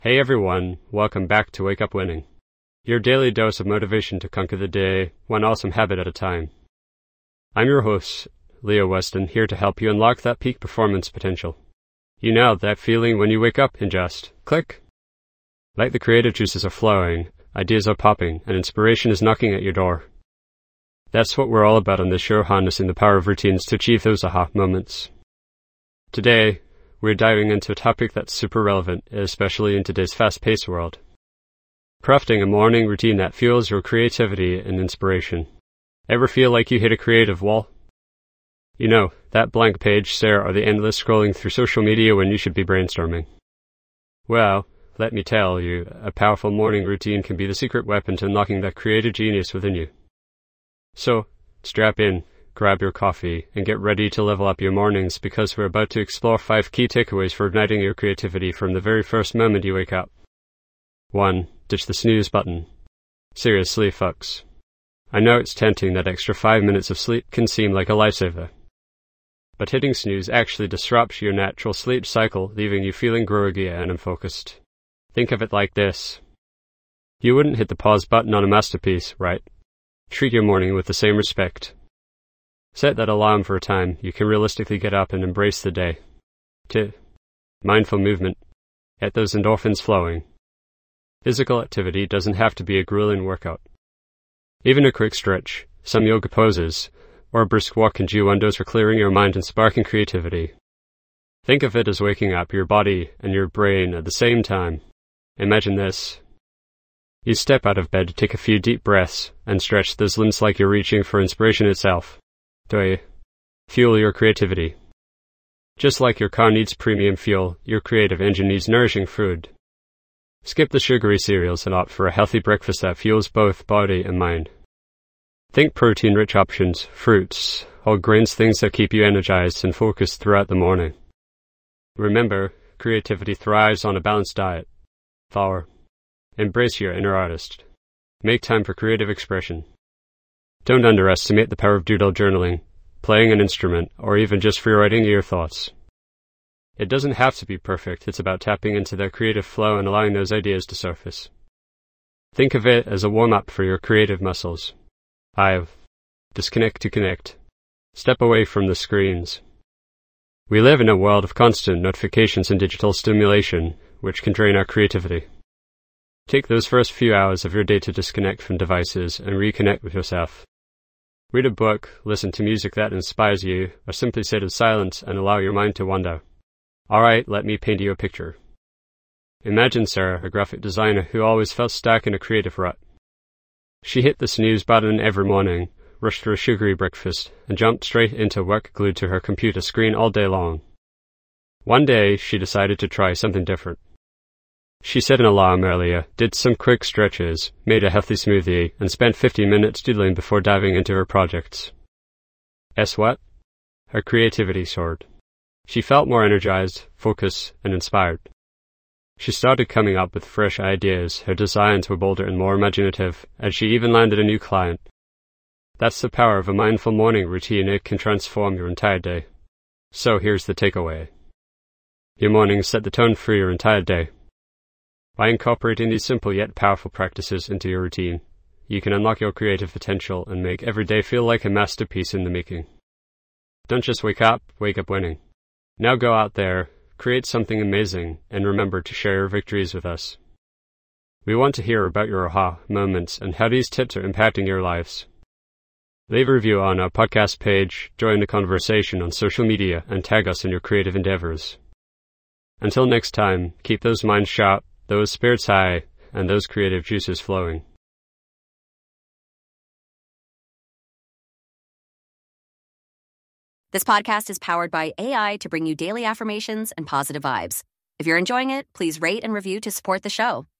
Hey everyone, welcome back to Wake Up Winning, your daily dose of motivation to conquer the day, one awesome habit at a time. I'm your host, Leo Weston, here to help you unlock that peak performance potential. You know that feeling when you wake up and just click. Like the creative juices are flowing, ideas are popping, and inspiration is knocking at your door. That's what we're all about on this show, harnessing the power of routines to achieve those aha moments. Today, we're diving into a topic that's super relevant, especially in today's fast-paced world. Crafting a morning routine that fuels your creativity and inspiration. Ever feel like you hit a creative wall? You know, that blank page stare or the endless scrolling through social media when you should be brainstorming. Well, let me tell you, a powerful morning routine can be the secret weapon to unlocking that creative genius within you. So, strap in, grab your coffee, and get ready to level up your mornings because we're about to explore 5 key takeaways for igniting your creativity from the very first moment you wake up. 1. Ditch the snooze button. Seriously, folks. I know it's tempting that extra 5 minutes of sleep can seem like a lifesaver. But hitting snooze actually disrupts your natural sleep cycle, leaving you feeling groggy and unfocused. Think of it like this. You wouldn't hit the pause button on a masterpiece, right? Treat your morning with the same respect. Set that alarm for a time you can realistically get up and embrace the day. 2. Mindful movement. Get those endorphins flowing. Physical activity doesn't have to be a grueling workout. Even a quick stretch, some yoga poses, or a brisk walk can do wonders for clearing your mind and sparking creativity. Think of it as waking up your body and your brain at the same time. Imagine this. You step out of bed, take a few deep breaths, and stretch those limbs like you're reaching for inspiration itself. 3. Fuel your creativity. Just like your car needs premium fuel, your creative engine needs nourishing food. Skip the sugary cereals and opt for a healthy breakfast that fuels both body and mind. Think protein-rich options, fruits, whole grains, things that keep you energized and focused throughout the morning. Remember, creativity thrives on a balanced diet. 4. Embrace your inner artist. Make time for creative expression. Don't underestimate the power of doodle journaling, playing an instrument, or even just free-writing your thoughts. It doesn't have to be perfect, it's about tapping into that creative flow and allowing those ideas to surface. Think of it as a warm-up for your creative muscles. 5. Disconnect to connect. Step away from the screens. We live in a world of constant notifications and digital stimulation, which can drain our creativity. Take those first few hours of your day to disconnect from devices and reconnect with yourself. Read a book, listen to music that inspires you, or simply sit in silence and allow your mind to wander. Alright, let me paint you a picture. Imagine Sarah, a graphic designer who always felt stuck in a creative rut. She hit the snooze button every morning, rushed through a sugary breakfast, and jumped straight into work glued to her computer screen all day long. One day, she decided to try something different. She set an alarm earlier, did some quick stretches, made a healthy smoothie, and spent 15 minutes doodling before diving into her projects. Guess what? Her creativity soared. She felt more energized, focused, and inspired. She started coming up with fresh ideas, her designs were bolder and more imaginative, and she even landed a new client. That's the power of a mindful morning routine, it can transform your entire day. So here's the takeaway. Your mornings set the tone for your entire day. By incorporating these simple yet powerful practices into your routine, you can unlock your creative potential and make every day feel like a masterpiece in the making. Don't just wake up winning. Now go out there, create something amazing, and remember to share your victories with us. We want to hear about your aha moments and how these tips are impacting your lives. Leave a review on our podcast page, join the conversation on social media, and tag us in your creative endeavors. Until next time, keep those minds sharp, those spirits high, and those creative juices flowing. This podcast is powered by AI to bring you daily affirmations and positive vibes. If you're enjoying it, please rate and review to support the show.